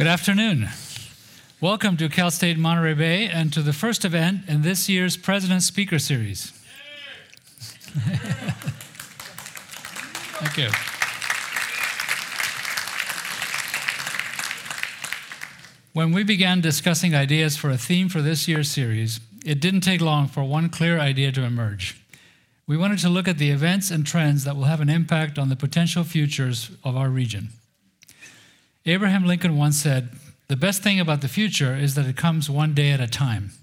Good afternoon. Welcome to Cal State Monterey Bay and to the first event in this year's President Speaker Series. Thank you. When we began discussing ideas for a theme for this year's series, it didn't take long for one clear idea to emerge. We wanted to look at the events and trends that will have an impact on the potential futures of our region. Abraham Lincoln once said, "The best thing about the future is that it comes one day at a time,"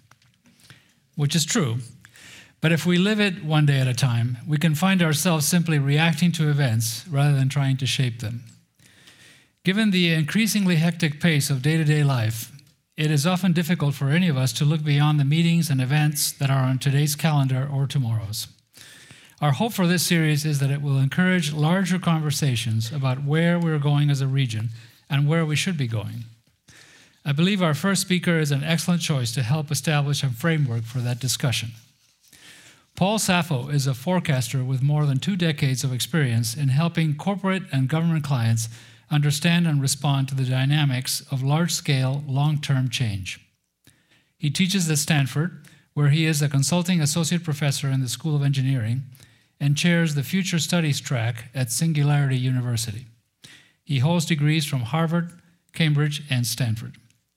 which is true. But if we live it one day at a time, we can find ourselves simply reacting to events rather than trying to shape them. Given the increasingly hectic pace of day-to-day life, it is often difficult for any of us to look beyond the meetings and events that are on today's calendar or tomorrow's. Our hope for this series is that it will encourage larger conversations about where we're going as a region and where we should be going. I believe our first speaker is an excellent choice to help establish a framework for that discussion. Paul Saffo is a forecaster with more than 2 decades of experience in helping corporate and government clients understand and respond to the dynamics of large-scale, long-term change. He teaches at Stanford, where he is a consulting associate professor in the School of Engineering and chairs the Future Studies track at Singularity University. He holds degrees from Harvard, Cambridge, and Stanford.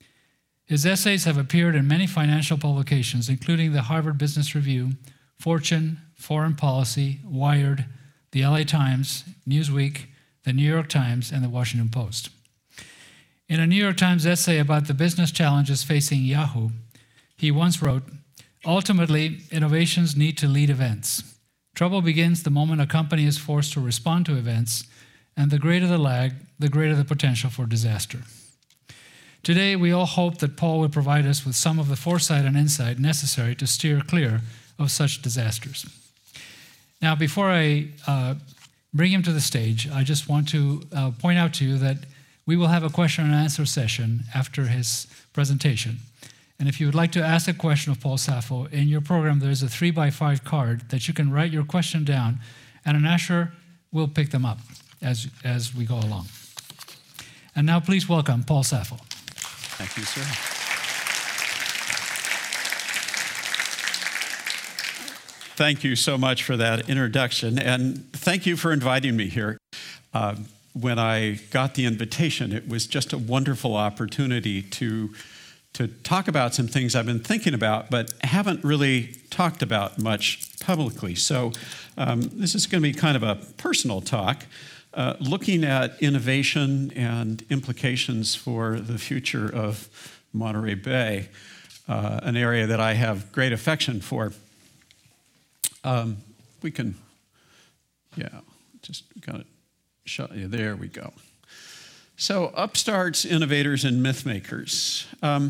His essays have appeared in many financial publications, including the Harvard Business Review, Fortune, Foreign Policy, Wired, the LA Times, Newsweek, the New York Times, and the Washington Post. In a New York Times essay about the business challenges facing Yahoo, he once wrote, "Ultimately, innovations need to lead events. Trouble begins the moment a company is forced to respond to events, and the greater the lag, the greater the potential for disaster." Today, we all hope that Paul will provide us with some of the foresight and insight necessary to steer clear of such disasters. Now, before I bring him to the stage, I just want to point out to you that we will have a question and answer session after his presentation. And if you would like to ask a question of Paul Saffo, in your program there's a 3x5 card that you can write your question down, and an usher will pick them up as we go along. And now please welcome Paul Saffo. Thank you, sir. Thank you so much for that introduction, and thank you for inviting me here. When I got the invitation, it was just a wonderful opportunity to talk about some things I've been thinking about, but haven't really talked about much publicly. So this is going to be kind of a personal talk, looking at innovation and implications for the future of Monterey Bay, an area that I have great affection for. We can, just got it shut. Yeah, there we go. So, upstarts, innovators, and myth makers.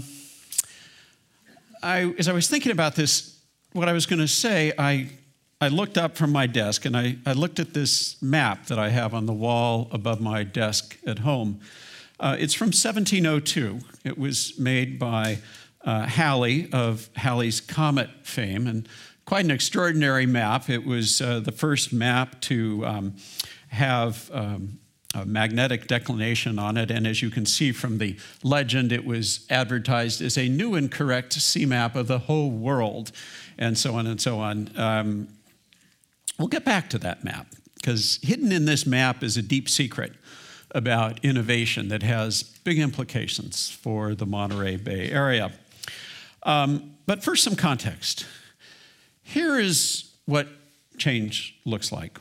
As I was thinking about this, what I was going to say, I looked up from my desk and I looked at this map that I have on the wall above my desk at home. It's from 1702. It was made by Halley of Halley's Comet fame, and quite an extraordinary map. It was the first map to have a magnetic declination on it, and as you can see from the legend, it was advertised as a new and correct sea map of the whole world, and so on and so on. We'll get back to that map, because hidden in this map is a deep secret about innovation that has big implications for the Monterey Bay area. But first, some context. Here is what change looks like.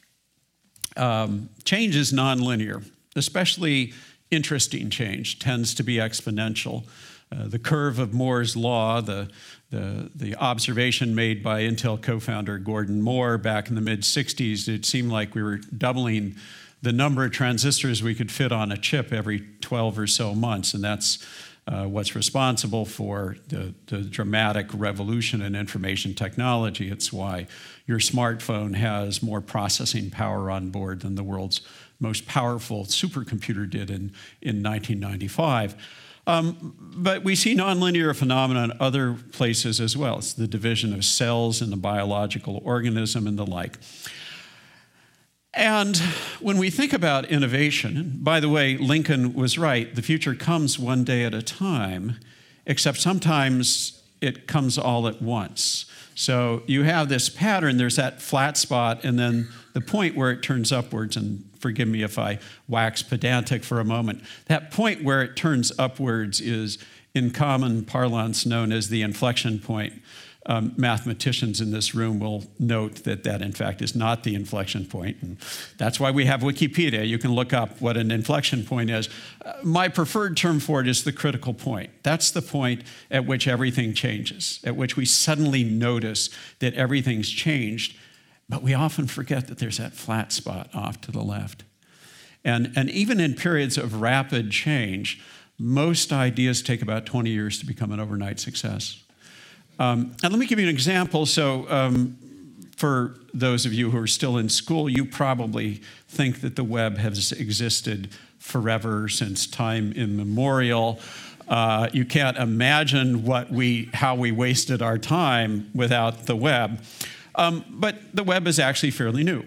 Change is nonlinear, especially interesting change tends to be exponential. The curve of Moore's law, the observation made by Intel co-founder Gordon Moore back in the mid-60s, it seemed like we were doubling the number of transistors we could fit on a chip every 12 or so months, and that's what's responsible for the dramatic revolution in information technology. It's why your smartphone has more processing power on board than the world's most powerful supercomputer did in 1995. But we see nonlinear phenomena in other places as well. It's the division of cells in the biological organism and the like. And when we think about innovation, and by the way, Lincoln was right, the future comes one day at a time, except sometimes it comes all at once. So you have this pattern, there's that flat spot, and then the point where it turns upwards, and forgive me if I wax pedantic for a moment, that point where it turns upwards is in common parlance known as the inflection point. Mathematicians in this room will note that that, in fact, is not the inflection point. And that's why we have Wikipedia. You can look up what an inflection point is. My preferred term for it is the critical point. That's the point at which everything changes, at which we suddenly notice that everything's changed. But we often forget that there's that flat spot off to the left. And even in periods of rapid change, most ideas take about 20 years to become an overnight success. And let me give you an example. So for those of you who are still in school, you probably think that the web has existed forever, since time immemorial. You can't imagine how we wasted our time without the web. But the web is actually fairly new.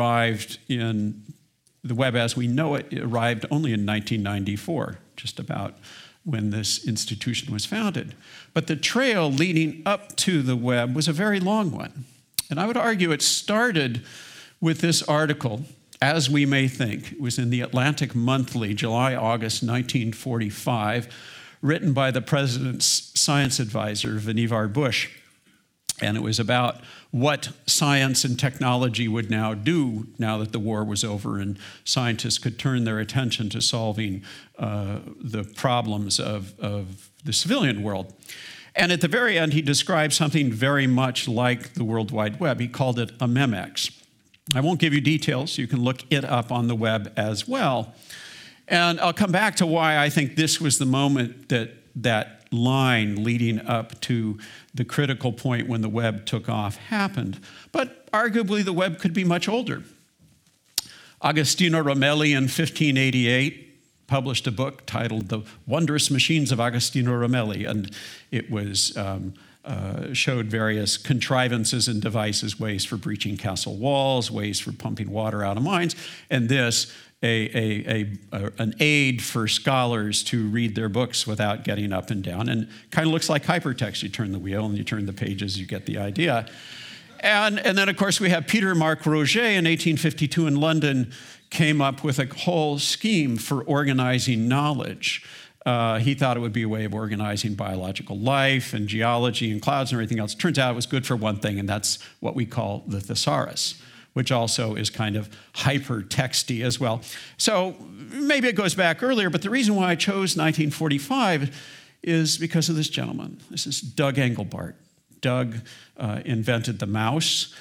The web as we know it arrived only in 1994, just about when this institution was founded. But the trail leading up to the web was a very long one. And I would argue it started with this article, As We May Think. It was in the Atlantic Monthly, July-August 1945, written by the president's science advisor, Vannevar Bush. And it was about what science and technology would now do now that the war was over and scientists could turn their attention to solving the problems of the civilian world. And at the very end, he described something very much like the World Wide Web. He called it a memex. I won't give you details. You can look it up on the web as well. And I'll come back to why I think this was the moment that line leading up to the critical point when the web took off happened. But arguably, the web could be much older. Agostino Romelli in 1588 published a book titled The Wondrous Machines of Agostino Romelli, and it was showed various contrivances and devices, ways for breaching castle walls, ways for pumping water out of mines, and this, an aid for scholars to read their books without getting up and down, and kind of looks like hypertext. You turn the wheel and you turn the pages, you get the idea. And then, of course, we have Peter Marc Roget in 1852 in London came up with a whole scheme for organizing knowledge. He thought it would be a way of organizing biological life and geology and clouds and everything else. Turns out it was good for one thing, and that's what we call the thesaurus, which also is kind of hypertexty as well. So maybe it goes back earlier, but the reason why I chose 1945 is because of this gentleman. This is Doug Engelbart. Doug invented the mouse.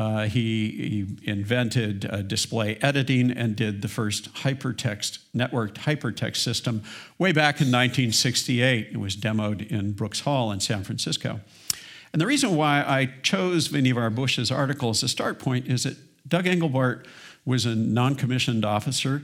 He invented display editing and did the first networked hypertext system way back in 1968. It was demoed in Brooks Hall in San Francisco. And the reason why I chose Vannevar Bush's article as a start point is that Doug Engelbart was a non-commissioned officer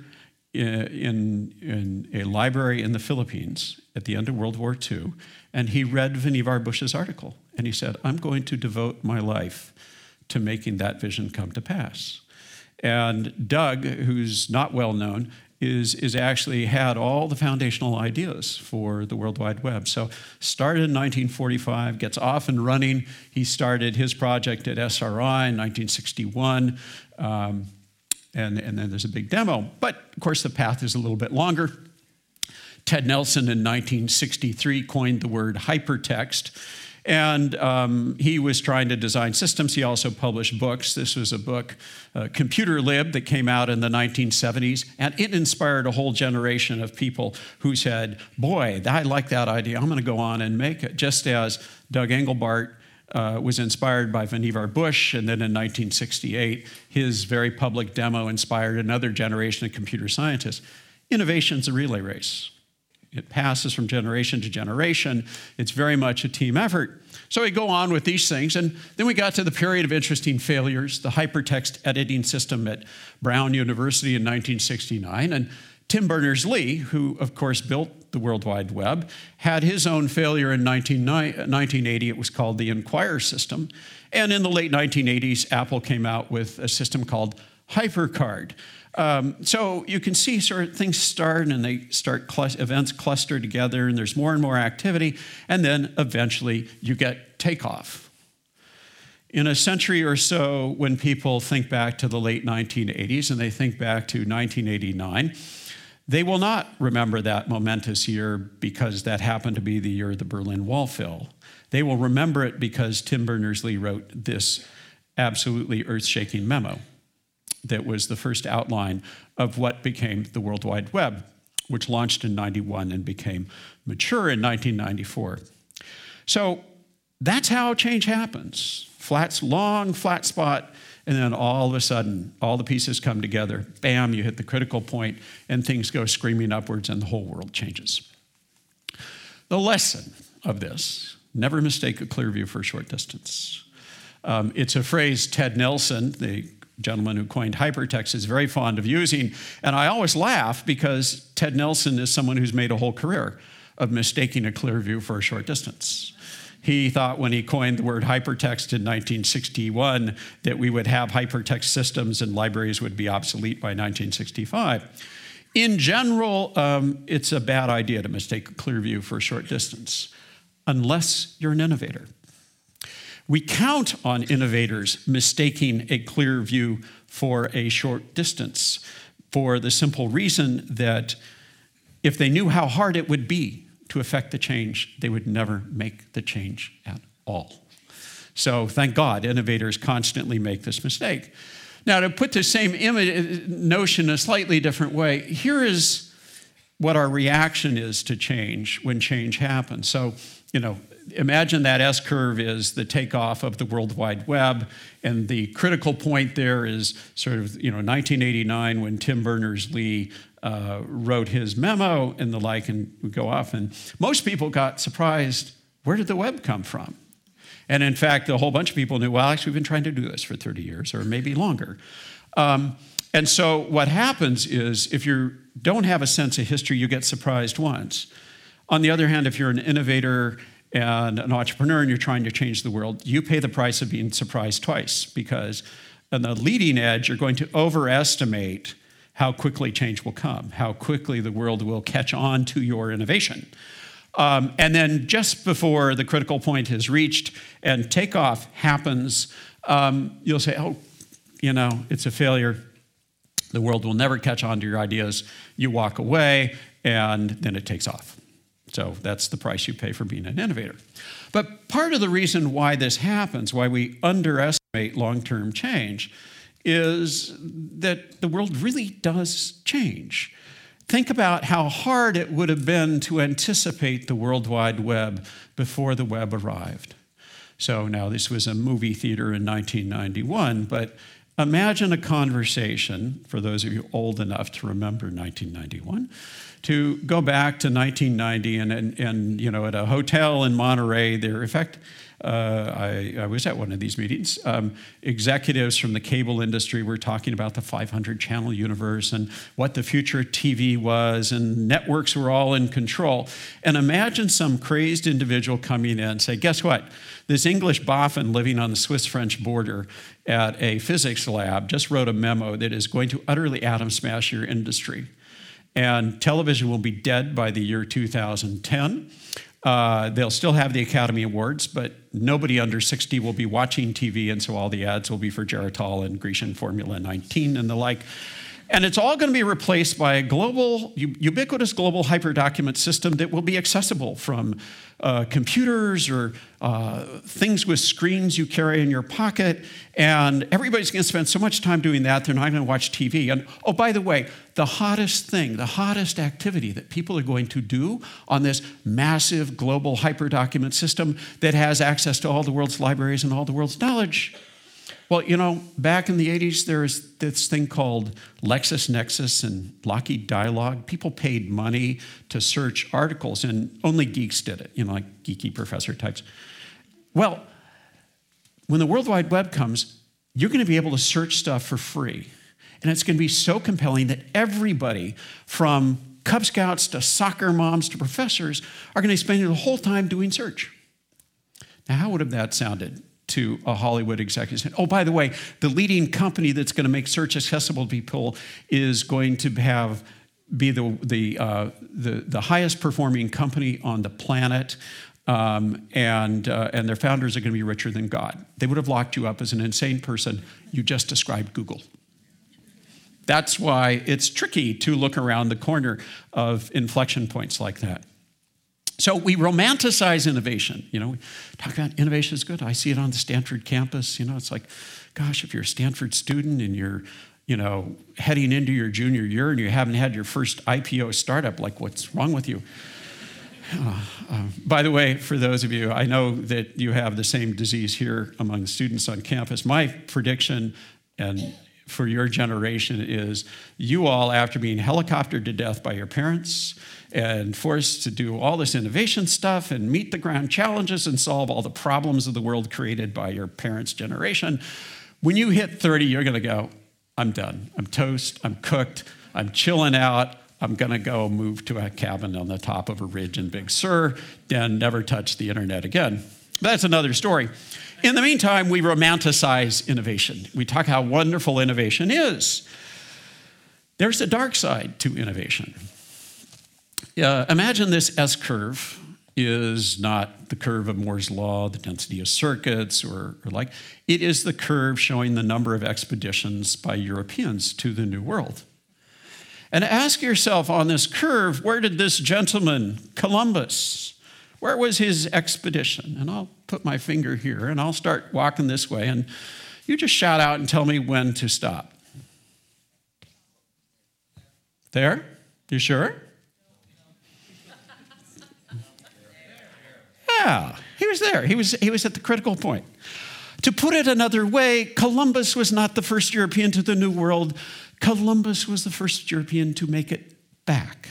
in a library in the Philippines at the end of World War II, and he read Vannevar Bush's article, and he said, I'm going to devote my life to making that vision come to pass. And Doug, who's not well known, is actually had all the foundational ideas for the World Wide Web. So started in 1945, gets off and running. He started his project at SRI in 1961, and then there's a big demo. But of course, the path is a little bit longer. Ted Nelson in 1963 coined the word hypertext. And he was trying to design systems. He also published books. This was a book, Computer Lib, that came out in the 1970s. And it inspired a whole generation of people who said, boy, I like that idea. I'm going to go on and make it. Just as Doug Engelbart was inspired by Vannevar Bush. And then in 1968, his very public demo inspired another generation of computer scientists. Innovation's a relay race. It passes from generation to generation. It's very much a team effort. So we go on with these things, and then we got to the period of interesting failures, the hypertext editing system at Brown University in 1969. And Tim Berners-Lee, who of course built the World Wide Web, had his own failure in 1980. It was called the Inquire system. And in the late 1980s, Apple came out with a system called HyperCard. So you can see sort of things start and they start, events cluster together and there's more and more activity, and then eventually you get takeoff. In a century or so, when people think back to the late 1980s and they think back to 1989, they will not remember that momentous year because that happened to be the year the Berlin Wall fell. They will remember it because Tim Berners-Lee wrote this absolutely earth-shaking memo that was the first outline of what became the World Wide Web, which launched in 91 and became mature in 1994. So that's how change happens. Long, flat spot, and then all of a sudden, all the pieces come together. Bam, you hit the critical point, and things go screaming upwards, and the whole world changes. The lesson of this, never mistake a clear view for a short distance. It's a phrase Ted Nelson, the gentleman who coined hypertext, is very fond of using, and I always laugh because Ted Nelson is someone who's made a whole career of mistaking a clear view for a short distance. He thought when he coined the word hypertext in 1961 that we would have hypertext systems and libraries would be obsolete by 1965. In general, it's a bad idea to mistake a clear view for a short distance, unless you're an innovator. We count on innovators mistaking a clear view for a short distance for the simple reason that if they knew how hard it would be to affect the change, they would never make the change at all. So thank God, innovators constantly make this mistake. Now, to put the same notion a slightly different way, here is what our reaction is to change when change happens. So, imagine that S-curve is the takeoff of the World Wide Web, and the critical point there is sort of, 1989 when Tim Berners-Lee wrote his memo and the like, and we go off. And most people got surprised, where did the web come from? And in fact, a whole bunch of people knew, well, actually, we've been trying to do this for 30 years or maybe longer. And so what happens is if you don't have a sense of history, you get surprised once. On the other hand, if you're an innovator and an entrepreneur and you're trying to change the world, you pay the price of being surprised twice, because on the leading edge, you're going to overestimate how quickly change will come, how quickly the world will catch on to your innovation. And then just before the critical point is reached and takeoff happens, you'll say, it's a failure. The world will never catch on to your ideas. You walk away, and then it takes off. So that's the price you pay for being an innovator. But part of the reason why this happens, why we underestimate long-term change, is that the world really does change. Think about how hard it would have been to anticipate the World Wide Web before the web arrived. So now this was a movie theater in 1991, but imagine a conversation, for those of you old enough to remember 1991, to go back to 1990 and at a hotel in Monterey, there, in fact, I was at one of these meetings. Executives from the cable industry were talking about the 500-channel universe and what the future of TV was, and networks were all in control. And imagine some crazed individual coming in and say, guess what? This English boffin living on the Swiss-French border at a physics lab just wrote a memo that is going to utterly atom smash your industry. And television will be dead by the year 2010. They'll still have the Academy Awards, but nobody under 60 will be watching TV, and so all the ads will be for Geritol and Grecian Formula 19 and the like. And it's all going to be replaced by a global, ubiquitous global hyperdocument system that will be accessible from computers or things with screens you carry in your pocket. And everybody's going to spend so much time doing that, they're not going to watch TV. And oh, by the way, the hottest activity that people are going to do on this massive global hyperdocument system that has access to all the world's libraries and all the world's knowledge. Well, back in the 80s, there was this thing called LexisNexis and Lockheed Dialog. People paid money to search articles, and only geeks did it, like geeky professor types. Well, when the World Wide Web comes, you're going to be able to search stuff for free. And it's going to be so compelling that everybody, from Cub Scouts to soccer moms to professors, are going to be spending the whole time doing search. Now, how would have that sounded to a Hollywood executive. Oh, by the way, the leading company that's going to make search accessible to people is going to be the highest performing company on the planet, and their founders are going to be richer than God. They would have locked you up as an insane person. You just described Google. That's why it's tricky to look around the corner of inflection points like that. So we romanticize innovation. We talk about innovation is good. I see it on the Stanford campus. It's like, gosh, if you're a Stanford student and you're, heading into your junior year and you haven't had your first IPO startup, like what's wrong with you? By the way, for those of you, I know that you have the same disease here among students on campus. My prediction and for your generation is you all, after being helicoptered to death by your parents and forced to do all this innovation stuff and meet the ground challenges and solve all the problems of the world created by your parents' generation, when you hit 30, you're going to go, I'm done. I'm toast. I'm cooked. I'm chilling out. I'm going to go move to a cabin on the top of a ridge in Big Sur and never touch the internet again. That's another story. In the meantime, we romanticize innovation. We talk how wonderful innovation is. There's a dark side to innovation. Imagine this S-curve is not the curve of Moore's law, the density of circuits, or like. It is the curve showing the number of expeditions by Europeans to the New World. And ask yourself on this curve, where did this gentleman, Columbus, where was his expedition? And I'll put my finger here and I'll start walking this way and you just shout out and tell me when to stop. There? You sure? Yeah, he was there. He was at the critical point. To put it another way, Columbus was not the first European to the New World. Columbus was the first European to make it back.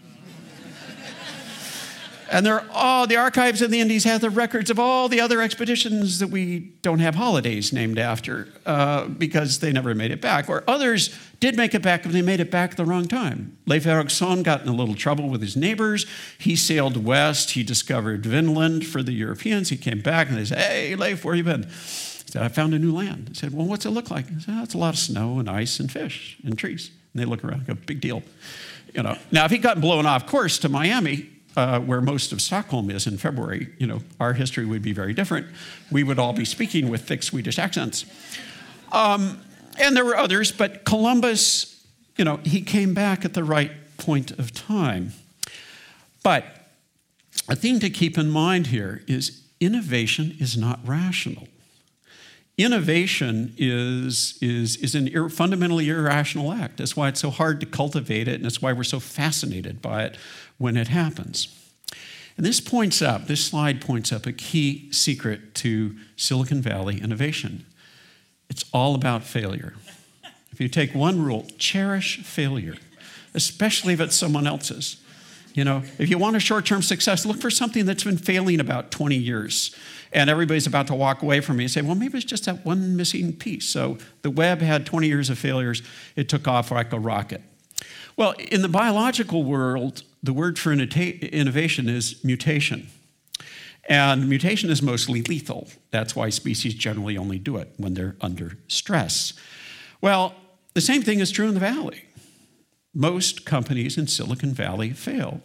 And the archives in the Indies have the records of all the other expeditions that we don't have holidays named after because they never made it back. Or others did make it back, but they made it back at the wrong time. Leif Erikson got in a little trouble with his neighbors. He sailed west. He discovered Vinland for the Europeans. He came back and they said, hey, Leif, where you been? He said, I found a new land. He said, well, what's it look like? He said, it's a lot of snow and ice and fish and trees. And they look around and go, big deal. Now, if he'd gotten blown off course to Miami, where most of Stockholm is in February, our history would be very different. We would all be speaking with thick Swedish accents. And there were others, but Columbus, he came back at the right point of time. But a thing to keep in mind here is innovation is not rational. Innovation is an fundamentally irrational act. That's why it's so hard to cultivate it, and that's why we're so fascinated by it when it happens. And this slide points up a key secret to Silicon Valley innovation. It's all about failure. If you take one rule, cherish failure, especially if it's someone else's. If you want a short-term success, look for something that's been failing about 20 years. And everybody's about to walk away from me and say, well, maybe it's just that one missing piece. So the web had 20 years of failures. It took off like a rocket. Well, in the biological world, the word for innovation is mutation. And mutation is mostly lethal. That's why species generally only do it when they're under stress. Well, the same thing is true in the Valley. Most companies in Silicon Valley fail.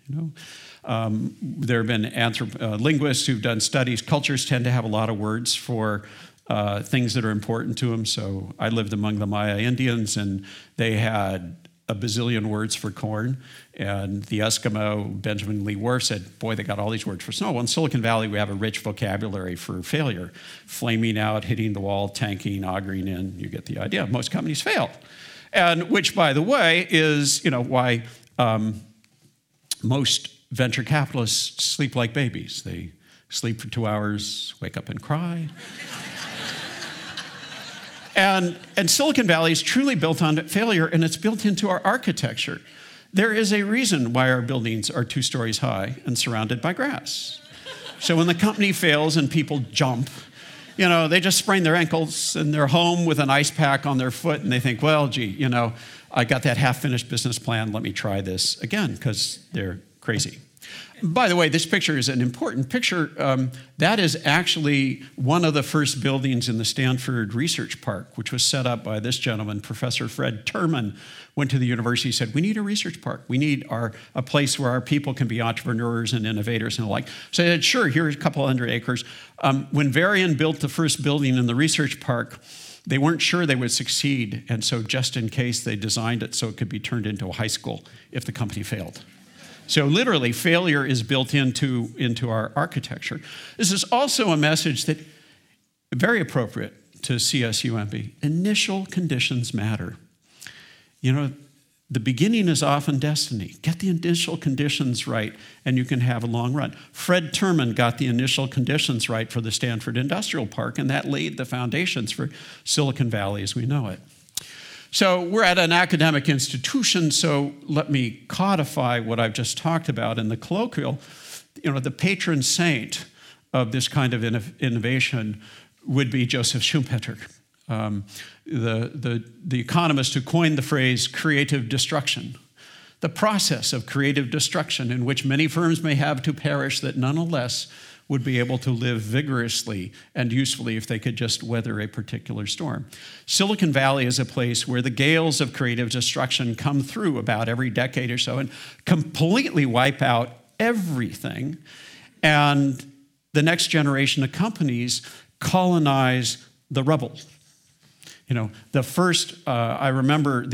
There have been linguists who've done studies. Cultures tend to have a lot of words for things that are important to them. So I lived among the Maya Indians, and they had a bazillion words for corn. And the Eskimo, Benjamin Lee Whorf, said, boy, they got all these words for snow. Well, in Silicon Valley, we have a rich vocabulary for failure. Flaming out, hitting the wall, tanking, augering in. You get the idea. Most companies fail. And which, by the way, is why most venture capitalists sleep like babies. They sleep for 2 hours, wake up and cry. And Silicon Valley is truly built on failure, and it's built into our architecture. There is a reason why our buildings are 2 stories high and surrounded by grass. So when the company fails and people jump, they just sprain their ankles and they're home with an ice pack on their foot, and they think, well, I got that half-finished business plan. Let me try this again, because they're crazy. By the way, this picture is an important picture. That is actually one of the first buildings in the Stanford Research Park, which was set up by this gentleman, Professor Fred Terman. Went to the university, said, we need a research park. We need a place where our people can be entrepreneurs and innovators and the like. So I said, sure, here's a couple hundred acres. When Varian built the first building in the research park, they weren't sure they would succeed. And so just in case, they designed it so it could be turned into a high school if the company failed. So literally, failure is built into our architecture. This is also a message that very appropriate to CSUMB. Initial conditions matter. You know, the beginning is often destiny. Get the initial conditions right, and you can have a long run. Fred Terman got the initial conditions right for the Stanford Industrial Park, and that laid the foundations for Silicon Valley as we know it. So we're at an academic institution, so let me codify what I've just talked about in the colloquial. You know, the patron saint of this kind of innovation would be Joseph Schumpeter, the economist who coined the phrase creative destruction, the process of creative destruction in which many firms may have to perish that nonetheless would be able to live vigorously and usefully if they could just weather a particular storm. Silicon Valley is a place where the gales of creative destruction come through about every decade or so and completely wipe out everything. And the next generation of companies colonize the rubble. You know, the first, I remember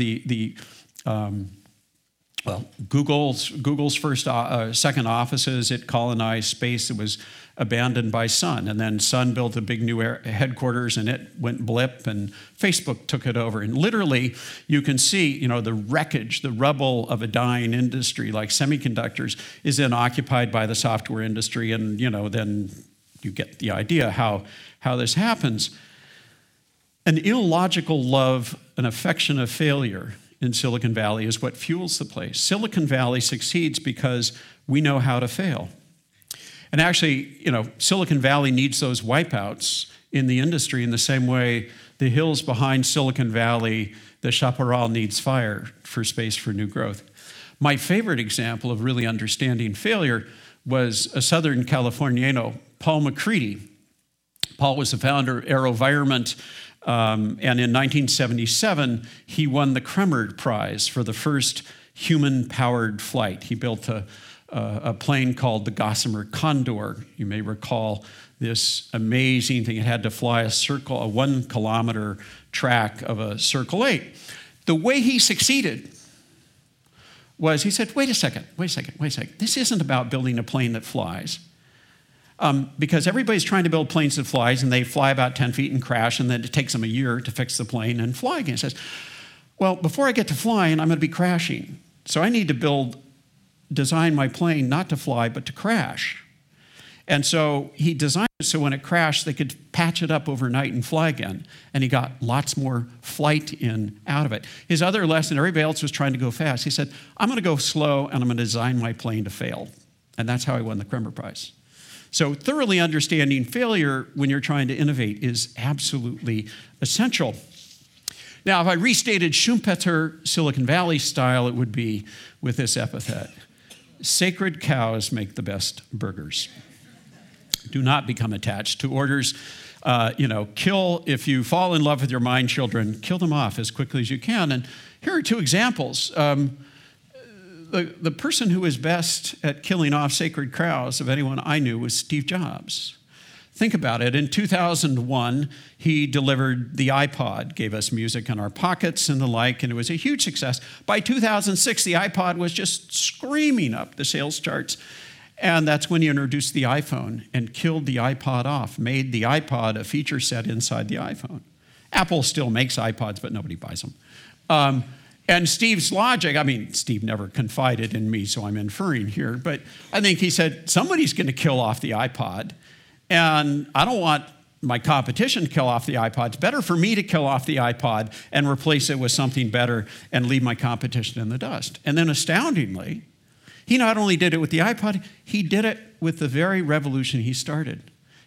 Google's first, second offices, it colonized space that was abandoned by Sun. And then Sun built a big new headquarters and it went blip and Facebook took it over. And literally you can see, you know, the wreckage, the rubble of a dying industry like semiconductors is then occupied by the software industry. And, you know, then you get the idea how this happens. An illogical love, an affection of failure in Silicon Valley is what fuels the place. Silicon Valley succeeds because we know how to fail. And actually, you know, Silicon Valley needs those wipeouts in the industry in the same way the hills behind Silicon Valley, the chaparral needs fire for space for new growth. My favorite example of really understanding failure was a Southern Californiano, Paul MacCready. Paul was the founder of AeroVironment, and in 1977, he won the Kremer Prize for the first human-powered flight. He built a plane called the Gossamer Condor. You may recall this amazing thing. It had to fly a 1-kilometer track of a Circle 8. The way he succeeded was he said, wait a second. This isn't about building a plane that flies. Because everybody's trying to build planes that flies, and they fly about 10 feet and crash, and then it takes them a year to fix the plane and fly again. He says, well, before I get to flying, I'm going to be crashing. So I need to design my plane not to fly, but to crash. And so he designed it so when it crashed, they could patch it up overnight and fly again. And he got lots more flight out of it. His other lesson, everybody else was trying to go fast. He said, I'm going to go slow, and I'm going to design my plane to fail. And that's how he won the Kremer Prize. So thoroughly understanding failure when you're trying to innovate is absolutely essential. Now, if I restated Schumpeter Silicon Valley style, it would be with this epithet. Sacred cows make the best burgers. Do not become attached to orders. Kill, if you fall in love with your mind children, kill them off as quickly as you can. And here are two examples. The person who was best at killing off sacred cows of anyone I knew was Steve Jobs. Think about it. In 2001, he delivered the iPod, gave us music in our pockets and the like, and it was a huge success. By 2006, the iPod was just screaming up the sales charts. And that's when he introduced the iPhone and killed the iPod off, made the iPod a feature set inside the iPhone. Apple still makes iPods, but nobody buys them. And Steve's logic, Steve never confided in me, so I'm inferring here, but I think he said, somebody's going to kill off the iPod, and I don't want my competition to kill off the iPod. It's better for me to kill off the iPod and replace it with something better and leave my competition in the dust. And then astoundingly, he not only did it with the iPod, he did it with the very revolution he started.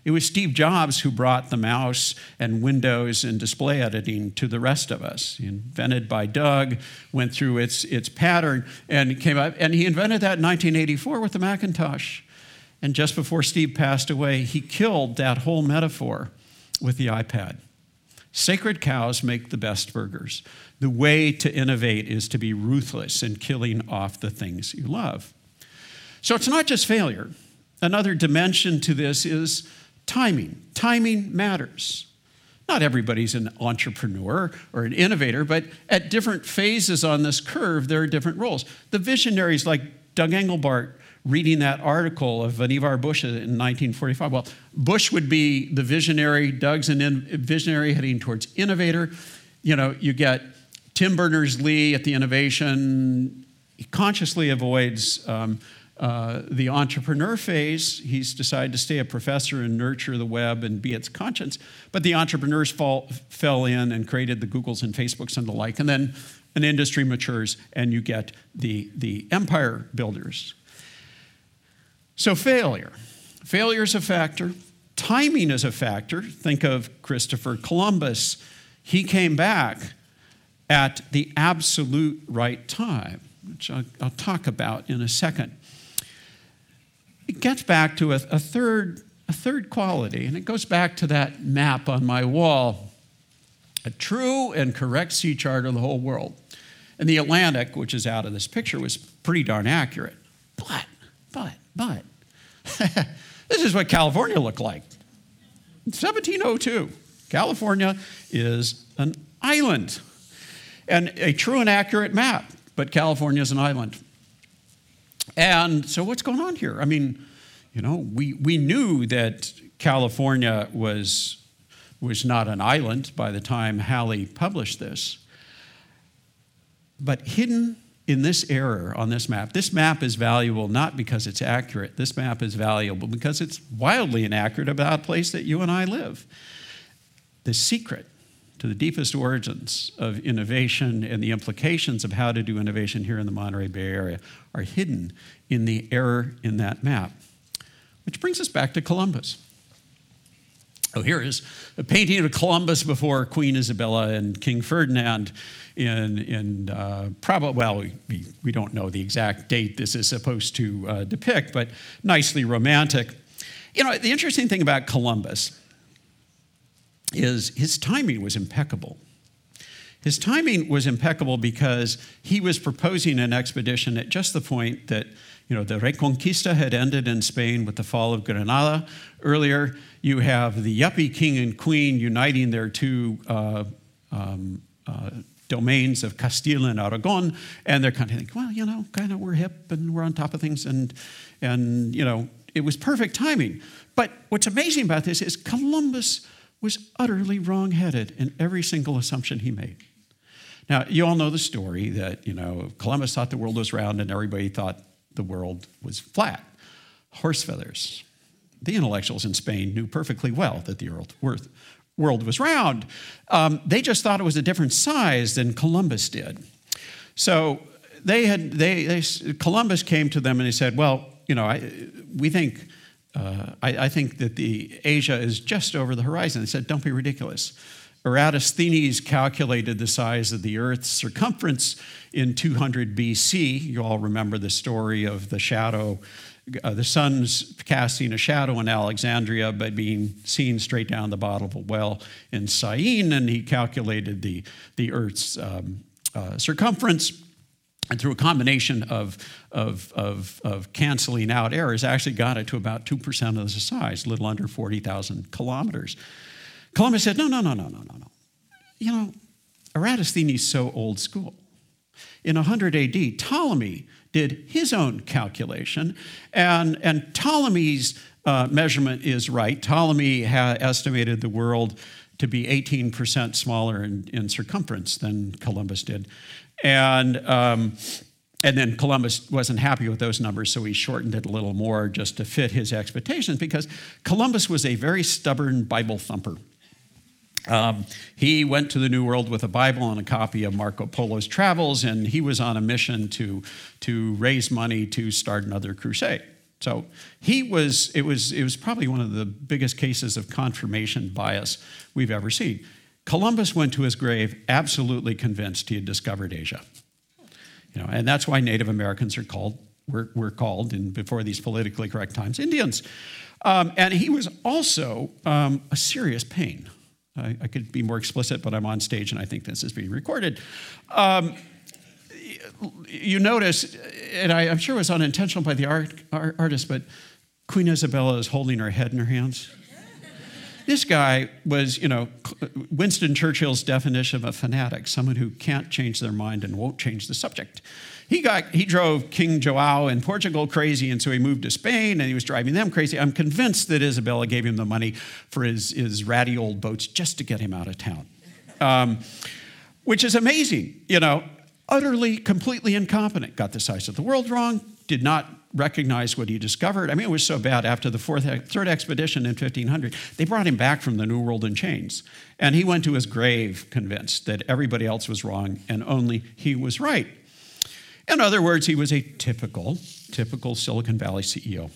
It was Steve Jobs who brought the mouse and Windows and display editing to the rest of us. Invented by Doug, went through its pattern, and came up. And he invented that in 1984 with the Macintosh. And just before Steve passed away, he killed that whole metaphor with the iPad. Sacred cows make the best burgers. The way to innovate is to be ruthless in killing off the things you love. So it's not just failure. Another dimension to this is timing. Timing matters. Not everybody's an entrepreneur or an innovator, but at different phases on this curve, there are different roles. The visionaries like Doug Engelbart reading that article of Vannevar Bush in 1945. Well, Bush would be the visionary, Doug's a visionary heading towards innovator. You get Tim Berners-Lee at the innovation. He consciously avoids the entrepreneur phase. He's decided to stay a professor and nurture the web and be its conscience. But the entrepreneurs fell in and created the Googles and Facebooks and the like. And then an industry matures and you get the empire builders. So failure. Failure is a factor. Timing is a factor. Think of Christopher Columbus. He came back at the absolute right time, which I'll talk about in a second. It gets back to a third quality, and it goes back to that map on my wall, a true and correct sea chart of the whole world. And the Atlantic, which is out of this picture, was pretty darn accurate. But, this is what California looked like. In 1702, California is an island. And a true and accurate map, but California is an island. And so what's going on here? I mean, we knew that California was not an island by the time Halley published this. But hidden in this error on this map is valuable not because it's accurate. This map is valuable because it's wildly inaccurate about a place that you and I live. The secret to the deepest origins of innovation and the implications of how to do innovation here in the Monterey Bay Area are hidden in the error in that map. Which brings us back to Columbus. Oh, here is a painting of Columbus before Queen Isabella and King Ferdinand we don't know the exact date this is supposed to depict, but nicely romantic. The interesting thing about Columbus is his timing was impeccable. His timing was impeccable because he was proposing an expedition at just the point that, the Reconquista had ended in Spain with the fall of Granada. Earlier, you have the yuppie king and queen uniting their two domains of Castile and Aragon, and they're kind of thinking, we're hip and we're on top of things, and it was perfect timing. But what's amazing about this is Columbus was utterly wrong-headed in every single assumption he made. Now, you all know the story that, Columbus thought the world was round and everybody thought the world was flat. Horse feathers. The intellectuals in Spain knew perfectly well that the world was round. They just thought it was a different size than Columbus did. So Columbus came to them and he said, well, I think that the Asia is just over the horizon. They said, don't be ridiculous. Eratosthenes calculated the size of the Earth's circumference in 200 BC. You all remember the story of the shadow, the sun's casting a shadow in Alexandria, but being seen straight down the bottom of a well in Syene, and he calculated the Earth's circumference. And through a combination of canceling out errors, actually got it to about 2% of the size, a little under 40,000 kilometers. Columbus said, no. Eratosthenes is so old school. In 100 AD, Ptolemy did his own calculation, and Ptolemy's measurement is right. Ptolemy estimated the world to be 18% smaller in circumference than Columbus did. And then Columbus wasn't happy with those numbers, so he shortened it a little more just to fit his expectations, because Columbus was a very stubborn Bible thumper. He went to the New World with a Bible and a copy of Marco Polo's Travels, and he was on a mission to raise money to start another crusade. So it was probably one of the biggest cases of confirmation bias we've ever seen. Columbus went to his grave absolutely convinced he had discovered Asia. And that's why Native Americans were called, before these politically correct times, Indians. And he was also a serious pain. I could be more explicit, but I'm on stage and I think this is being recorded. You notice, and I'm sure it was unintentional by the artist, but Queen Isabella is holding her head in her hands. This guy was, Winston Churchill's definition of a fanatic, someone who can't change their mind and won't change the subject. He drove King João in Portugal crazy, and so he moved to Spain, and he was driving them crazy. I'm convinced that Isabella gave him the money for his ratty old boats just to get him out of town, which is amazing, utterly, completely incompetent. Got the size of the world wrong, did not recognize what he discovered. I mean, it was so bad after the third expedition in 1500, they brought him back from the New World in chains. And he went to his grave convinced that everybody else was wrong and only he was right. In other words, he was a typical Silicon Valley CEO.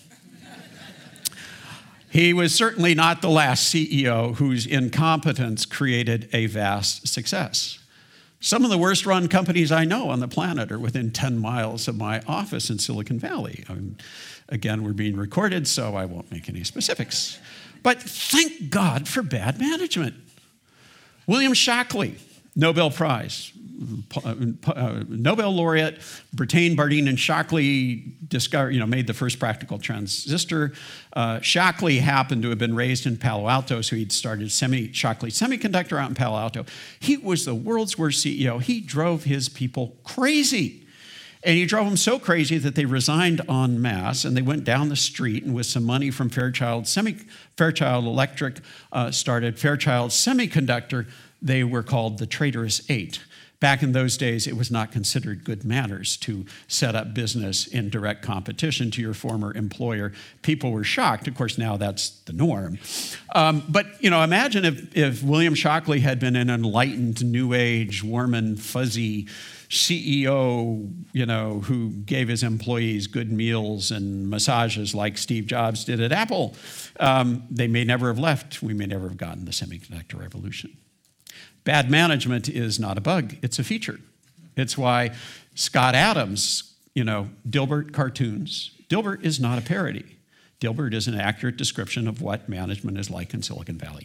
He was certainly not the last CEO whose incompetence created a vast success. Some of the worst run companies I know on the planet are within 10 miles of my office in Silicon Valley. Again, we're being recorded, so I won't make any specifics. But thank God for bad management. William Shockley, Nobel Prize, Nobel laureate, Brattain, Bardeen, and Shockley made the first practical transistor. Shockley happened to have been raised in Palo Alto, so he'd started Shockley Semiconductor out in Palo Alto. He was the world's worst CEO. He drove his people crazy. And he drove them so crazy that they resigned en masse, and they went down the street, and with some money from Fairchild Electric, started Fairchild Semiconductor. They were called the Traitorous Eight. Back in those days, it was not considered good manners to set up business in direct competition to your former employer. People were shocked. Of course, now that's the norm. But imagine if William Shockley had been an enlightened, new age, warm and fuzzy CEO, who gave his employees good meals and massages like Steve Jobs did at Apple. They may never have left. We may never have gotten the semiconductor revolution. Bad management is not a bug, it's a feature. It's why Scott Adams, Dilbert cartoons. Dilbert is not a parody. Dilbert is an accurate description of what management is like in Silicon Valley.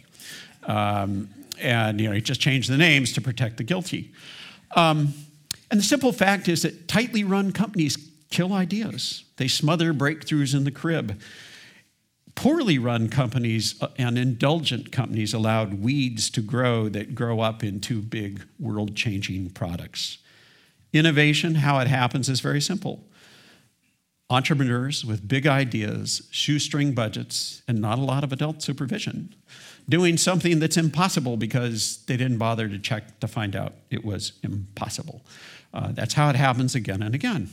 He just changed the names to protect the guilty. And the simple fact is that tightly run companies kill ideas. They smother breakthroughs in the crib. Poorly run companies and indulgent companies allowed weeds to grow that grow up into big world-changing products. Innovation, how it happens, is very simple. Entrepreneurs with big ideas, shoestring budgets, and not a lot of adult supervision, doing something that's impossible because they didn't bother to check to find out it was impossible. That's how it happens again and again.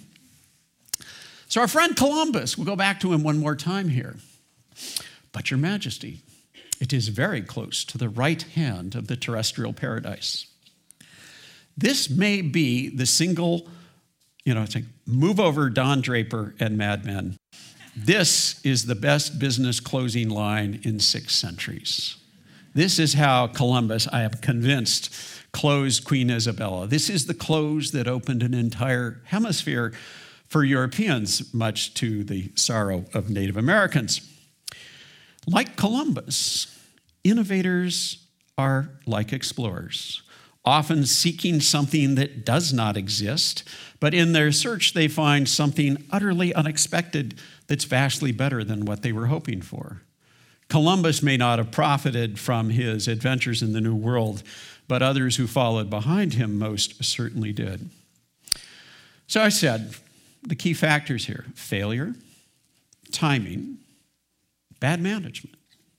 So our friend Columbus, we'll go back to him one more time here. But your majesty, it is very close to the right hand of the terrestrial paradise. This may be the single, it's like move over Don Draper and Mad Men. This is the best business closing line in 6 centuries. This is how Columbus, I am convinced, closed Queen Isabella. This is the close that opened an entire hemisphere for Europeans, much to the sorrow of Native Americans. Like Columbus, innovators are like explorers, often seeking something that does not exist, but in their search they find something utterly unexpected that's vastly better than what they were hoping for. Columbus may not have profited from his adventures in the New World, but others who followed behind him most certainly did. So I said, the key factors here: failure, timing, bad management.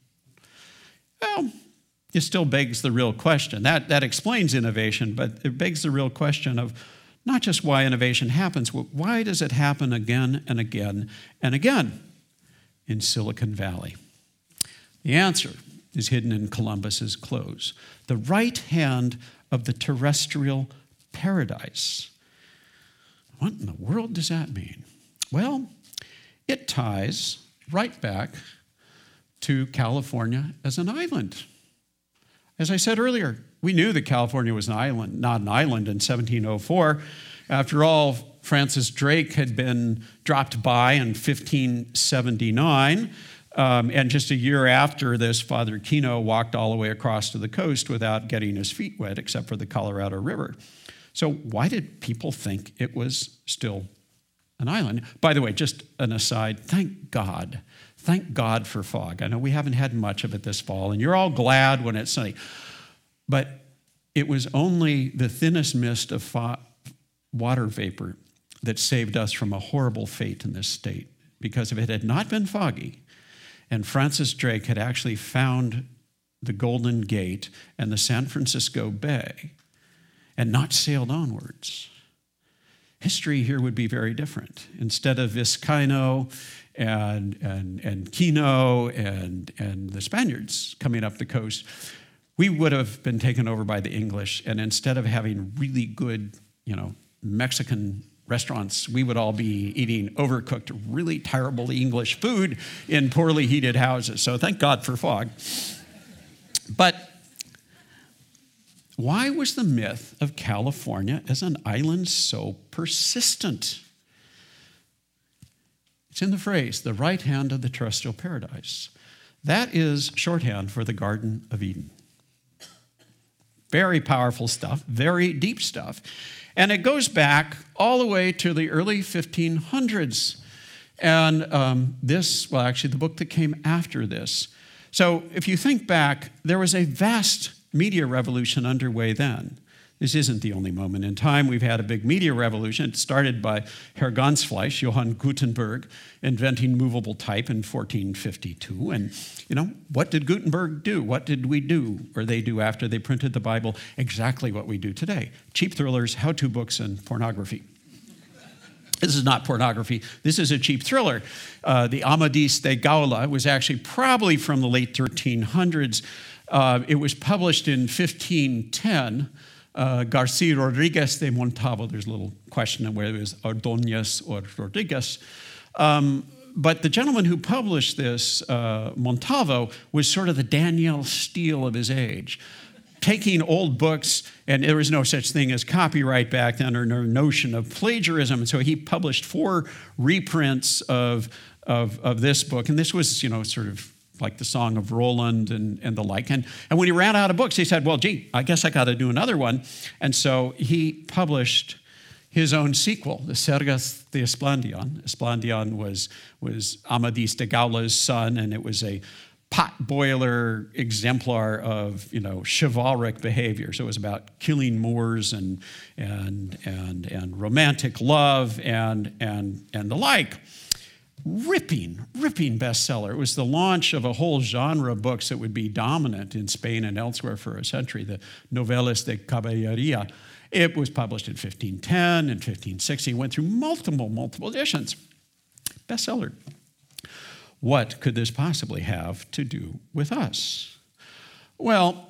Well, it still begs the real question. That explains innovation, but it begs the real question of not just why innovation happens, but why does it happen again and again and again in Silicon Valley? The answer is hidden in Columbus's close. The right hand of the terrestrial paradise. What in the world does that mean? Well, it ties right back to California as an island. As I said earlier, we knew that California was an island, not an island in 1704. After all, Francis Drake had been dropped by in 1579, and just a year after this, Father Kino walked all the way across to the coast without getting his feet wet, except for the Colorado River. So why did people think it was still an island? By the way, just an aside, thank God. Thank God for fog. I know we haven't had much of it this fall, and you're all glad when it's sunny. But it was only the thinnest mist of water vapor that saved us from a horrible fate in this state. Because if it had not been foggy, and Francis Drake had actually found the Golden Gate and the San Francisco Bay and not sailed onwards, history here would be very different. Instead of Vizcaino and Kino and the Spaniards coming up the coast, we would have been taken over by the English, and instead of having really good, Mexican restaurants, we would all be eating overcooked, really terrible English food in poorly heated houses. So thank God for fog. But why was the myth of California as an island so persistent? It's in the phrase, the right hand of the terrestrial paradise. That is shorthand for the Garden of Eden. Very powerful stuff, very deep stuff. And it goes back all the way to the early 1500s. And actually the book that came after this. So if you think back, there was a vast media revolution underway then. This isn't the only moment in time. We've had a big media revolution. It started by Herr Ganzfleisch, Johann Gutenberg, inventing movable type in 1452. And, what did Gutenberg do? What did we do, or they do after they printed the Bible? Exactly what we do today. Cheap thrillers, how-to books, and pornography. This is not pornography. This is a cheap thriller. The Amadis de Gaula was actually probably from the late 1300s. It was published in 1510. Garcia Rodriguez de Montalvo, there's a little question of whether it was Ordóñez or Rodriguez. But the gentleman who published this, Montalvo, was sort of the Danielle Steele of his age, taking old books, and there was no such thing as copyright back then or no notion of plagiarism. And so he published 4 reprints of this book. And this was, sort of like the Song of Roland and the like. And when he ran out of books, he said, well, gee, I guess I got to do another one. And so he published his own sequel, the Sergas de Esplandian. Esplandian was Amadis de Gaula's son, and it was a potboiler exemplar of, chivalric behavior. So it was about killing Moors and romantic love and the like. Ripping bestseller. It was the launch of a whole genre of books that would be dominant in Spain and elsewhere for a century, the Novelas de Caballeria. It was published in 1510 and 1560, went through multiple editions. Bestseller. What could this possibly have to do with us? Well,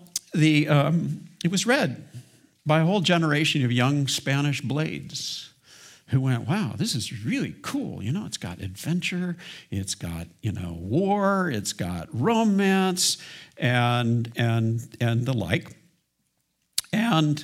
it was read by a whole generation of young Spanish blades who went, wow, this is really cool. It's got adventure, it's got, war, it's got romance, and the like. And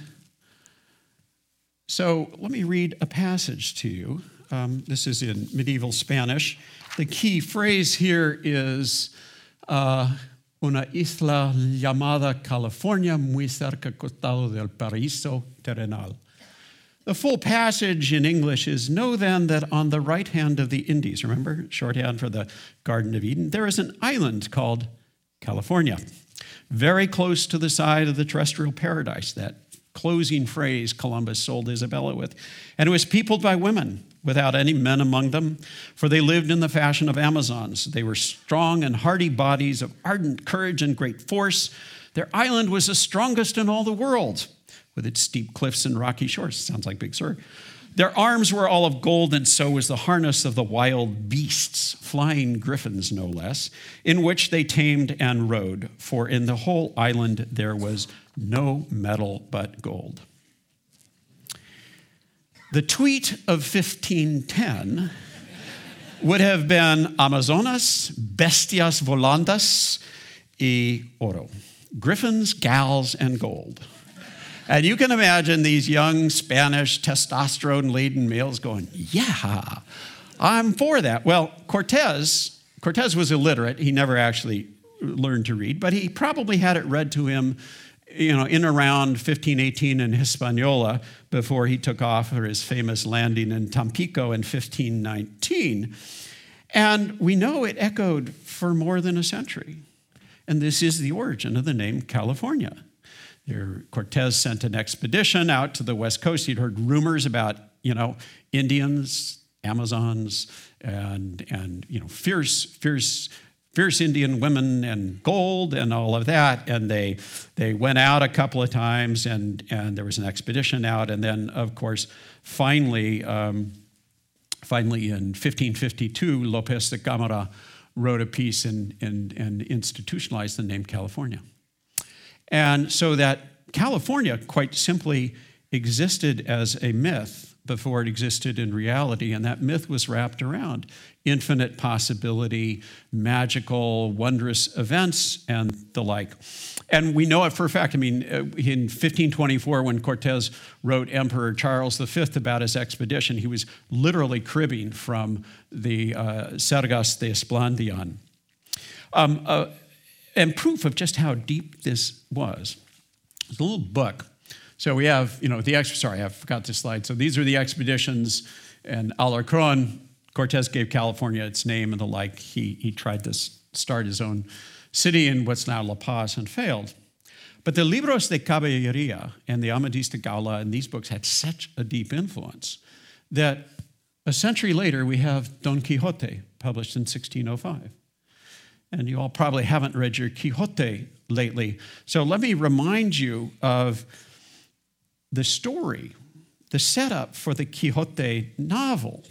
so let me read a passage to you. This is in medieval Spanish. The key phrase here is una isla llamada California muy cerca costado del paraíso terrenal. The full passage in English is, know then that on the right hand of the Indies, remember, shorthand for the Garden of Eden, there is an island called California, very close to the side of the terrestrial paradise, that closing phrase Columbus sold Isabella with. And it was peopled by women, without any men among them, for they lived in the fashion of Amazons. They were strong and hardy bodies of ardent courage and great force. Their island was the strongest in all the world, with its steep cliffs and rocky shores. Sounds like Big Sur. Their arms were all of gold, and so was the harness of the wild beasts, flying griffins no less, in which they tamed and rode, for in the whole island there was no metal but gold. The tweet of 1510 would have been Amazonas, bestias volandas y oro. Griffins, gals, and gold. And you can imagine these young Spanish testosterone-laden males going, yeah, I'm for that. Well, Cortez was illiterate. He never actually learned to read, but he probably had it read to him, in around 1518 in Hispaniola before he took off for his famous landing in Tampico in 1519. And we know it echoed for more than a century. And this is the origin of the name California. Cortez sent an expedition out to the West Coast. He'd heard rumors about, Indians, Amazons, and fierce Indian women and gold and all of that. And they went out a couple of times, and there was an expedition out. And then, of course, finally in 1552, Lopez de Camara wrote a piece and institutionalized the name California. And so that California quite simply existed as a myth before it existed in reality, and that myth was wrapped around infinite possibility, magical, wondrous events, and the like. And we know it for a fact. In 1524, when Cortez wrote Emperor Charles V about his expedition, he was literally cribbing from the Sergas de Esplandian. And proof of just how deep this was. It's a little book. So we have, I forgot this slide. So these are the expeditions, and Alarcón, Cortez gave California its name and the like. He tried to start his own city in what's now La Paz and failed. But the Libros de Caballería and the Amadís de Gaula and these books had such a deep influence that a century later we have Don Quixote, published in 1605. And you all probably haven't read your Quixote lately. So let me remind you of the story. The setup for the Quixote novel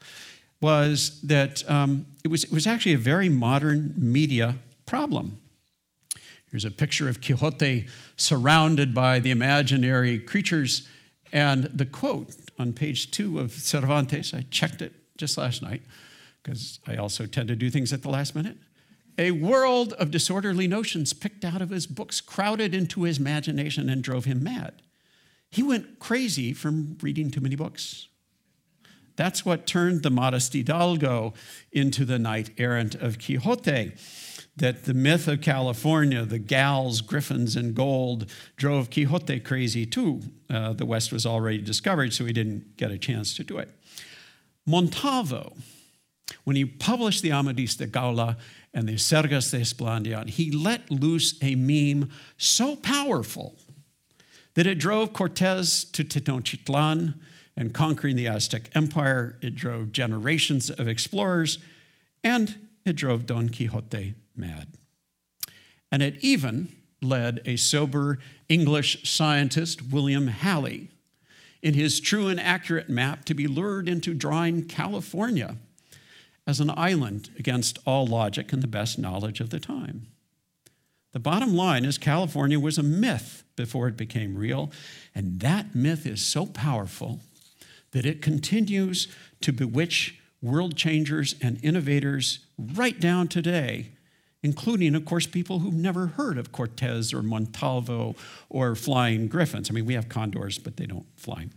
was that it was actually a very modern media problem. Here's a picture of Quixote surrounded by the imaginary creatures. And the quote on page 2 of Cervantes, I checked it just last night, because I also tend to do things at the last minute. A world of disorderly notions picked out of his books crowded into his imagination and drove him mad. He went crazy from reading too many books. That's what turned the modest Hidalgo into the knight-errant of Quixote. That the myth of California, the gals, griffins, and gold, drove Quixote crazy too. The West was already discovered, so he didn't get a chance to do it. Montalvo, when he published the Amadís de Gaula and the Sergas de Esplandian, he let loose a meme so powerful that it drove Cortez to Tenochtitlan and conquering the Aztec Empire. It drove generations of explorers, and it drove Don Quixote mad. And it even led a sober English scientist, William Halley, in his true and accurate map to be lured into drawing California as an island against all logic and the best knowledge of the time. The bottom line is California was a myth before it became real, and that myth is so powerful that it continues to bewitch world changers and innovators right down today, including, of course, people who've never heard of Cortez or Montalvo or flying griffins. We have condors, but they don't fly.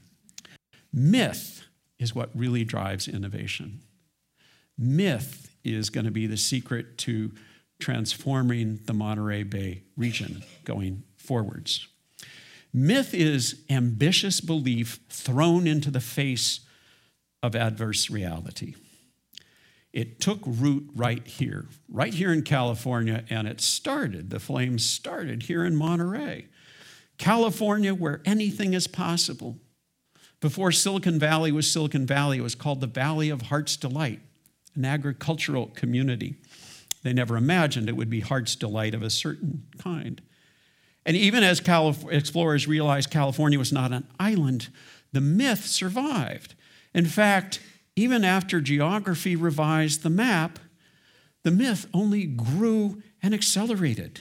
Myth is what really drives innovation. Myth is going to be the secret to transforming the Monterey Bay region going forwards. Myth is ambitious belief thrown into the face of adverse reality. It took root right here in California, and the flames started here in Monterey. California, where anything is possible. Before Silicon Valley was Silicon Valley, it was called the Valley of Heart's Delight, an agricultural community. They never imagined it would be Heart's Delight of a certain kind. And even as explorers realized California was not an island, the myth survived. In fact, even after geography revised the map, the myth only grew and accelerated.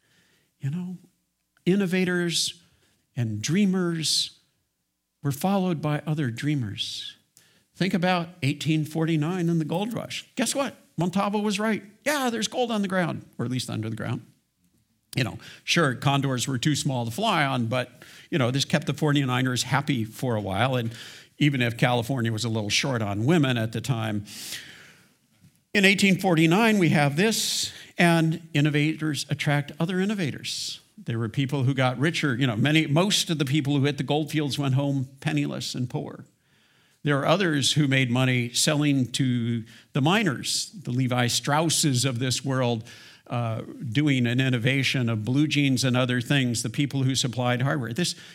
Innovators and dreamers were followed by other dreamers. Think about 1849 and the gold rush. Guess what? Montalvo was right. Yeah, there's gold on the ground, or at least under the ground. Sure, condors were too small to fly on, but, this kept the 49ers happy for a while. And even if California was a little short on women at the time, in 1849, we have this, and innovators attract other innovators. There were people who got richer. Most of the people who hit the gold fields went home penniless and poor. There are others who made money selling to the miners, the Levi Strausses of this world, doing an innovation of blue jeans and other things, the people who supplied hardware.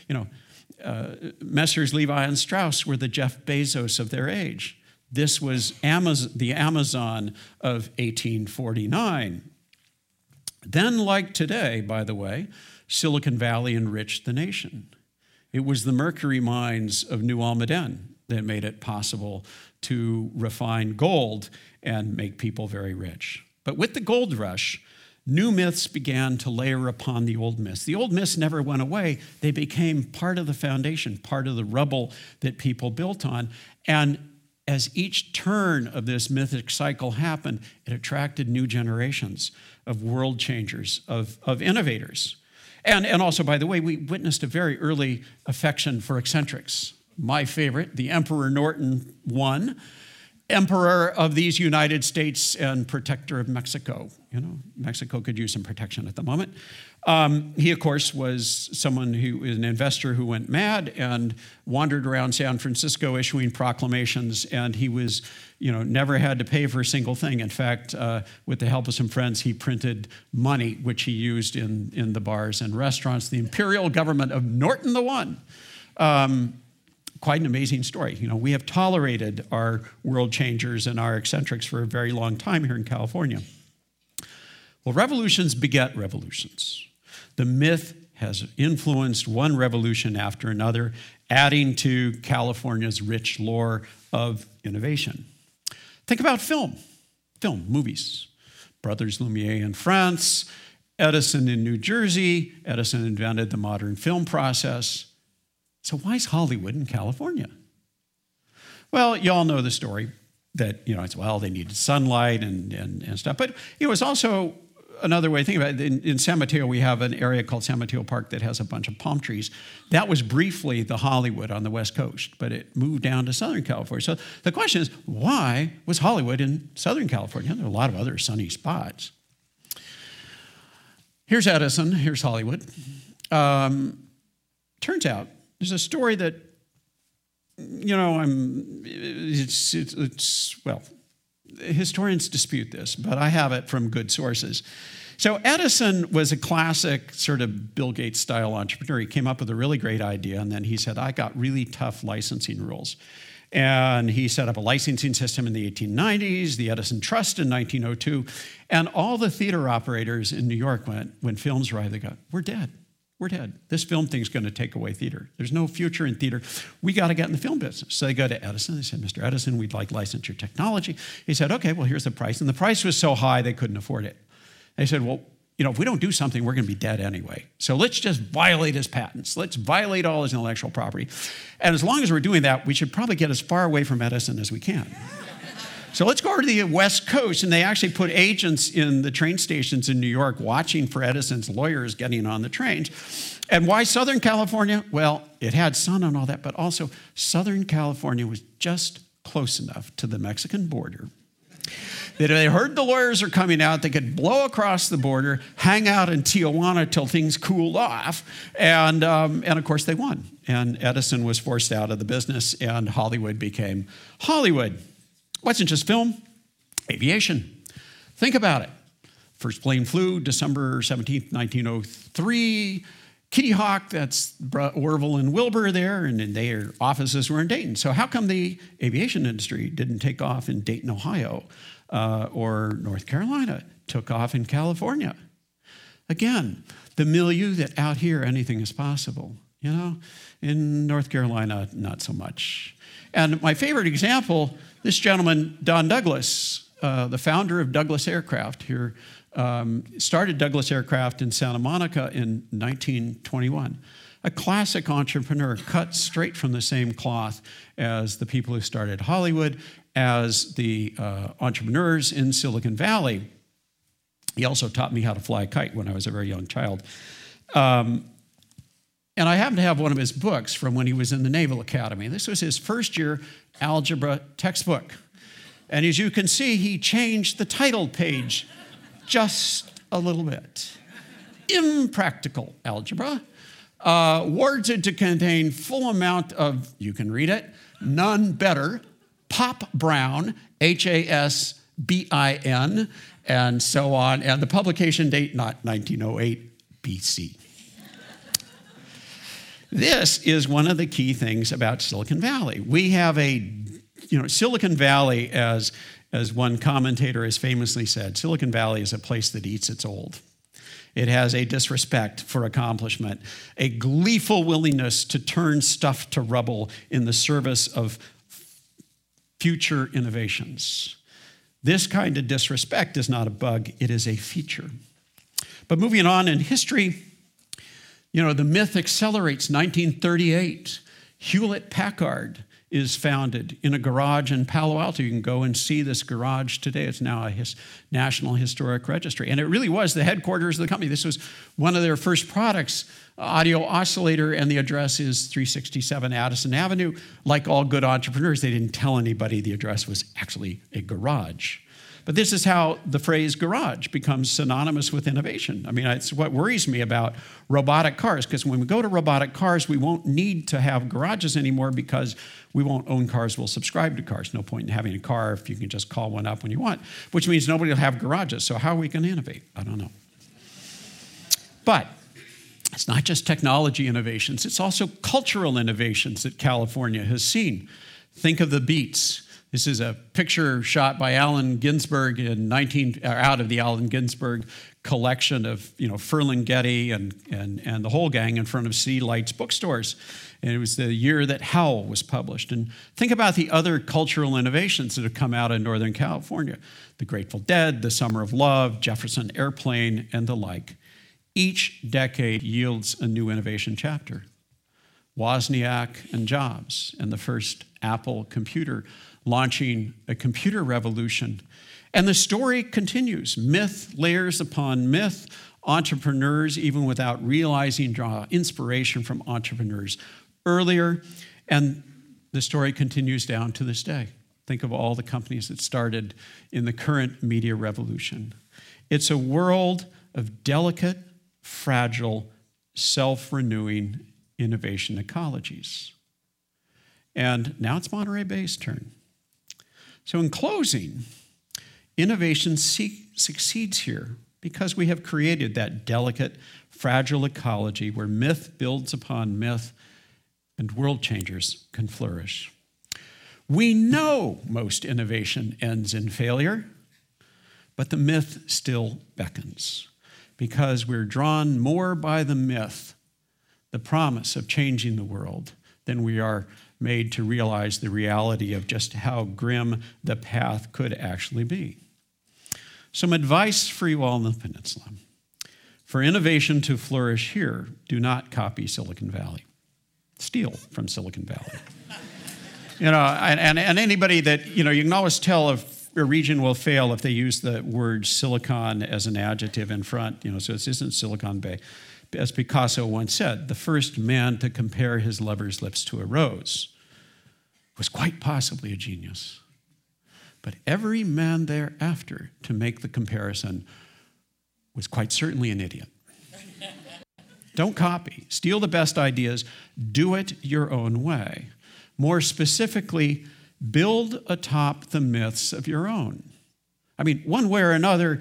Messrs. Levi and Strauss were the Jeff Bezos of their age. This was the Amazon of 1849. Then, like today, by the way, Silicon Valley enriched the nation. It was the mercury mines of New Almaden that made it possible to refine gold and make people very rich. But with the gold rush, new myths began to layer upon the old myths. The old myths never went away. They became part of the foundation, part of the rubble that people built on. And as each turn of this mythic cycle happened, it attracted new generations of world changers, of innovators. And also, by the way, we witnessed a very early affection for eccentrics. My favorite, the Emperor Norton I, emperor of these United States and protector of Mexico. Mexico could use some protection at the moment. He, of course, was someone who was an investor who went mad and wandered around San Francisco issuing proclamations, and he was, never had to pay for a single thing. In fact, with the help of some friends, he printed money, which he used in the bars and restaurants. The imperial government of Norton I. Quite an amazing story. We have tolerated our world changers and our eccentrics for a very long time here in California. Well, revolutions beget revolutions. The myth has influenced one revolution after another, adding to California's rich lore of innovation. Think about film, movies. Brothers Lumiere in France, Edison in New Jersey. Edison invented the modern film process. So why is Hollywood in California? Well, you all know the story that, they needed sunlight and stuff. But it was also another way to think about it. In San Mateo, we have an area called San Mateo Park that has a bunch of palm trees. That was briefly the Hollywood on the West Coast, but it moved down to Southern California. So the question is, why was Hollywood in Southern California? There are a lot of other sunny spots. Here's Edison. Here's Hollywood. Turns out, there's a story that, historians dispute this, but I have it from good sources. So Edison was a classic sort of Bill Gates style entrepreneur. He came up with a really great idea, and then he said, I got really tough licensing rules. And he set up a licensing system in the 1890s, the Edison Trust in 1902, and all the theater operators in New York went, when films arrived, they go, we're dead. We're dead. This film thing's going to take away theater. There's no future in theater. We got to get in the film business. So they go to Edison. They said, Mr. Edison, we'd like to license your technology. He said, okay, well, here's the price. And the price was so high they couldn't afford it. They said, well, if we don't do something, we're going to be dead anyway. So let's just violate his patents. Let's violate all his intellectual property. And as long as we're doing that, we should probably get as far away from Edison as we can. So let's go over to the West Coast, and they actually put agents in the train stations in New York watching for Edison's lawyers getting on the trains. And why Southern California? Well, it had sun and all that, but also Southern California was just close enough to the Mexican border that if they heard the lawyers are coming out, they could blow across the border, hang out in Tijuana till things cooled off, and of course they won. And Edison was forced out of the business, and Hollywood became Hollywood. Wasn't just film, aviation. Think about it. First plane flew December 17th, 1903. Kitty Hawk, that's Orville and Wilbur there, and their offices were in Dayton. So how come the aviation industry didn't take off in Dayton, Ohio, or North Carolina? Took off in California. Again, the milieu that out here anything is possible. In North Carolina, not so much. And my favorite example, this gentleman, Don Douglas, the founder of Douglas Aircraft here, started Douglas Aircraft in Santa Monica in 1921. a classic entrepreneur cut straight from the same cloth as the people who started Hollywood, as the entrepreneurs in Silicon Valley. He also taught me how to fly a kite when I was a very young child. And I happen to have one of his books from when he was in the Naval Academy. This was his first year algebra textbook. And as you can see, he changed the title page just a little bit. Impractical algebra. Worded to contain full amount of, you can read it, none better, Pop Brown, Hasbin, and so on. And the publication date, not 1908 BC. This is one of the key things about Silicon Valley. We have Silicon Valley, as one commentator has famously said, Silicon Valley is a place that eats its old. It has a disrespect for accomplishment, a gleeful willingness to turn stuff to rubble in the service of future innovations. This kind of disrespect is not a bug, it is a feature. But moving on in history, the myth accelerates. 1938, Hewlett-Packard is founded in a garage in Palo Alto. You can go and see this garage today. It's now a National Historic Registry. And it really was the headquarters of the company. This was one of their first products, audio oscillator, and the address is 367 Addison Avenue. Like all good entrepreneurs, they didn't tell anybody the address was actually a garage. But this is how the phrase garage becomes synonymous with innovation. I mean, it's what worries me about robotic cars, because when we go to robotic cars, we won't need to have garages anymore because we won't own cars, we'll subscribe to cars. No point in having a car if you can just call one up when you want, which means nobody will have garages. So how are we going to innovate? I don't know. But it's not just technology innovations, it's also cultural innovations that California has seen. Think of the Beats. This is a picture shot by Allen Ginsberg out of the Allen Ginsberg collection of Ferlinghetti and the whole gang in front of City Lights bookstores. And it was the year that Howl was published. And think about the other cultural innovations that have come out in Northern California. The Grateful Dead, the Summer of Love, Jefferson Airplane, and the like. Each decade yields a new innovation chapter. Wozniak and Jobs and the first Apple computer launching a computer revolution. And the story continues. Myth layers upon myth. Entrepreneurs, even without realizing, draw inspiration from entrepreneurs earlier. And the story continues down to this day. Think of all the companies that started in the current media revolution. It's a world of delicate, fragile, self-renewing innovation ecologies. And now it's Monterey Bay's turn. So in closing, innovation succeeds here because we have created that delicate, fragile ecology where myth builds upon myth and world changers can flourish. We know most innovation ends in failure, but the myth still beckons because we're drawn more by the myth, the promise of changing the world, than we are made to realize the reality of just how grim the path could actually be. Some advice for you all in the peninsula. For innovation to flourish here, do not copy Silicon Valley. Steal from Silicon Valley. And anybody that, you can always tell if a region will fail if they use the word silicon as an adjective in front, so this isn't Silicon Bay. As Picasso once said, the first man to compare his lover's lips to a rose was quite possibly a genius. But every man thereafter to make the comparison was quite certainly an idiot. Don't copy. Steal the best ideas. Do it your own way. More specifically, build atop the myths of your own. I mean, one way or another,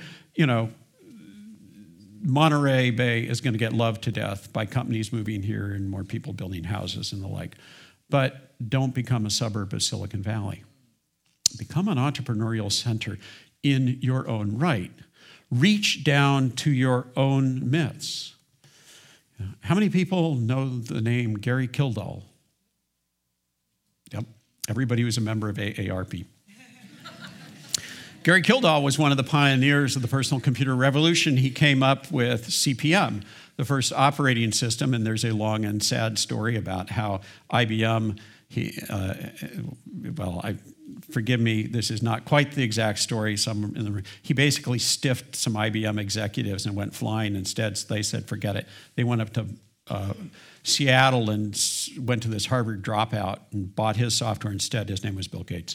Monterey Bay is going to get loved to death by companies moving here and more people building houses and the like. But don't become a suburb of Silicon Valley. Become an entrepreneurial center in your own right. Reach down to your own myths. How many people know the name Gary Kildall? Yep, everybody who's a member of AARP. Gary Kildall was one of the pioneers of the personal computer revolution. He came up with CP/M, the first operating system, and there's a long and sad story about how IBM, forgive me, this is not quite the exact story. He basically stiffed some IBM executives and went flying instead. So they said, forget it. They went up to Seattle and went to this Harvard dropout and bought his software instead. His name was Bill Gates.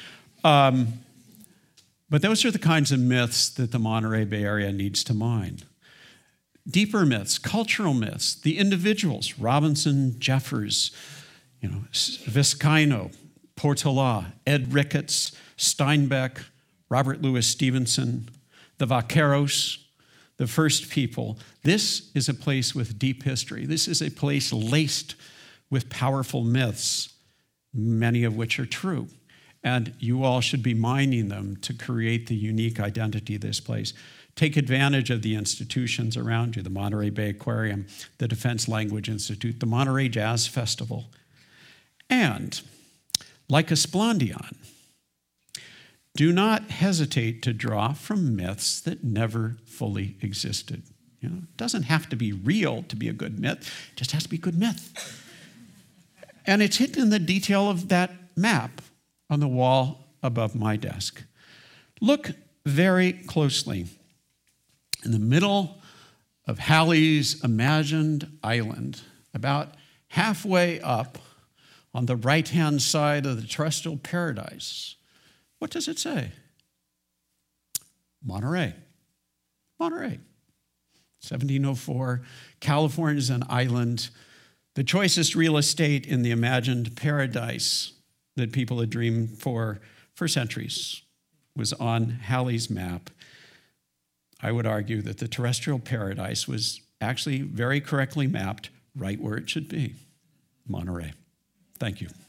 But those are the kinds of myths that the Monterey Bay Area needs to mine. Deeper myths, cultural myths, the individuals, Robinson, Jeffers, Vizcaino, Portola, Ed Ricketts, Steinbeck, Robert Louis Stevenson, the Vaqueros, the first people. This is a place with deep history. This is a place laced with powerful myths, many of which are true. And you all should be mining them to create the unique identity of this place. Take advantage of the institutions around you, the Monterey Bay Aquarium, the Defense Language Institute, the Monterey Jazz Festival. And, like Esplandian, do not hesitate to draw from myths that never fully existed. It doesn't have to be real to be a good myth. It just has to be a good myth. And it's hidden in the detail of that map on the wall above my desk. Look very closely. In the middle of Halley's imagined island, about halfway up on the right-hand side of the terrestrial paradise, what does it say? Monterey. Monterey. 1704, California's an island, the choicest real estate in the imagined paradise that people had dreamed for centuries was on Halley's map. I would argue that the terrestrial paradise was actually very correctly mapped right where it should be, Monterey. Thank you.